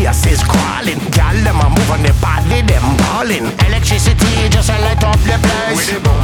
genius is crawling. Gal them a move on the body, them balling. Electricity just a light up the place.